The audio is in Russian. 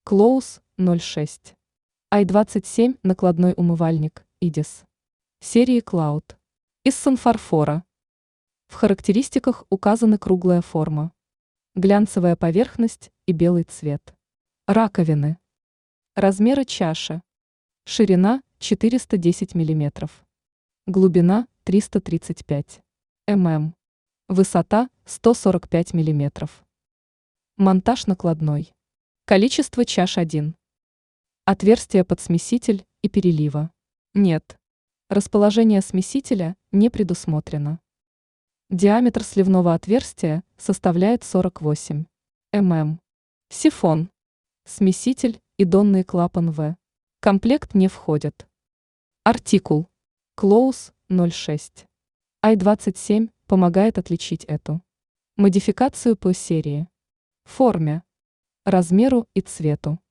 Close 06. i27 накладной умывальник IDIS. Серии Cloud. Из санфарфора. В характеристиках указаны круглая форма, глянцевая поверхность и белый цвет. Раковины. Размеры чаши. Ширина 410 мм. Глубина 335 мм. Высота 145 мм. Монтаж накладной. Количество чаш 1. Отверстие под смеситель и перелива. Нет. Расположение смесителя не предусмотрено. Диаметр сливного отверстия составляет 48 мм. Сифон. Смеситель и донный клапан В. Комплект не входит. Артикул. Close 06. i27 помогает отличить эту модификацию по серии, форме, размеру и цвету.